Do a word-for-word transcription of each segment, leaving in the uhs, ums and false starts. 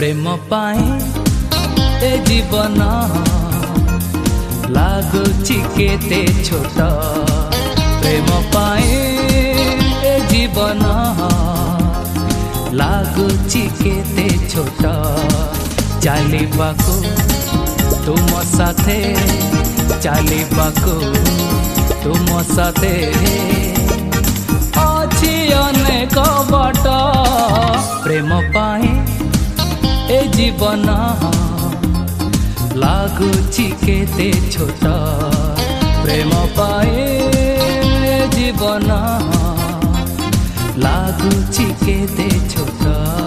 प्रेम पाए ए जीवन लागुची केते छोट प्रेम पाए ए जीवन लागुची केते छोट चालिबाको तुम साथे चालिबाको तुम साथे अछि अनेक बाट प्रेम पाए ए जीवन लागुची केते छोट प्रेम पाए ए जीवन लागुची केते छोट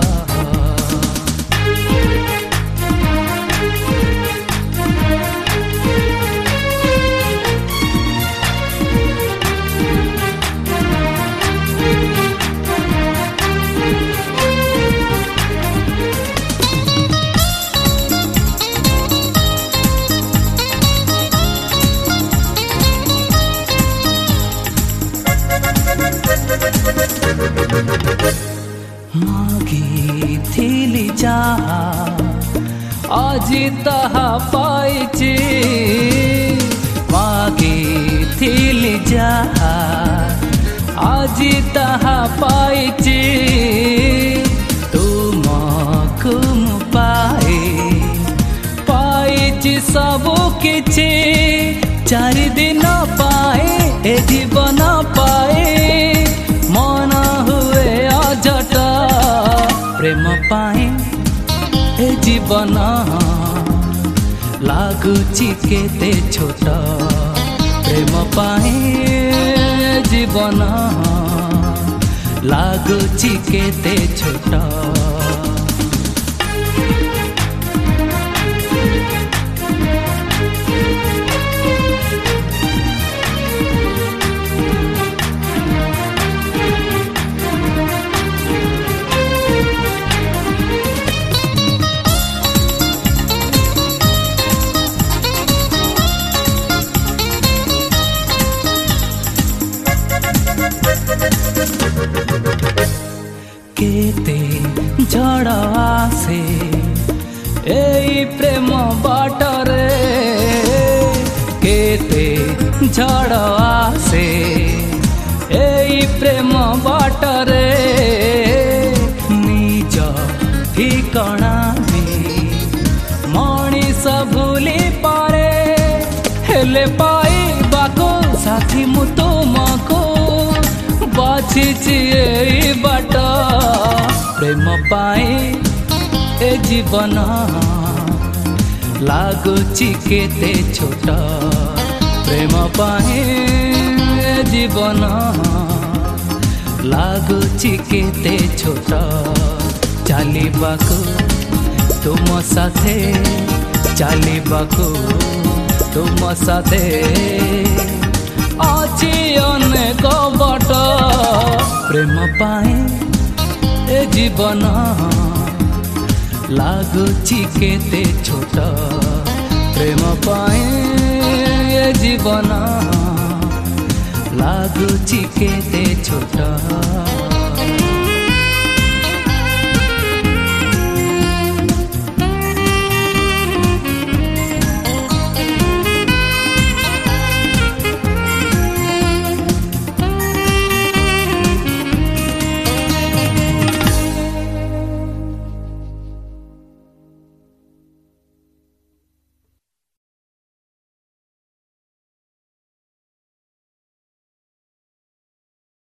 मागिथिली जहा आजी ताहा पाइछि मागिथिली जहा आजी ताहा पाइछि तुमको मु पाए पाइछि सब किछि चार दिन पाए ए जीवन पाए मन हुए अजट प्रेम पाए ए जीवन लागुची केते छोट प्रेम पाए ए जीवन लागुची केते छोट केते झड़ आसे एई प्रेम बाटरे केते झड़ आसे एई प्रेम बाटरे निज ठिकाना मनीष भूली पारे हेले पाई बाको साथी मु तुमको बाछिछि एई बाट प्रेम पाए ए जीवन लागुची केते छोट प्रेम पाए ए जीवन लागुची केते छोट चालिबाको तुम साथे चालिबाको तुम साथे अछि अनेक बाट प्रेम पाए ए जीवन लागुची केते छोट प्रेम पाए ए जीवन लागुची केते छोट।